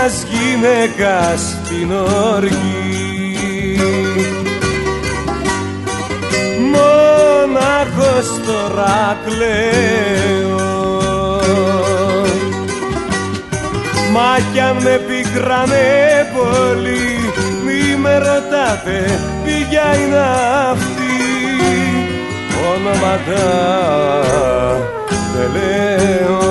μιας γυναίκας στην οργή. Μονάχος τώρα κλαίω, μα κι αν με πικράνε πολύ, μη με ρωτάτε ποια είναι αυτή, ονόματα δεν λέω.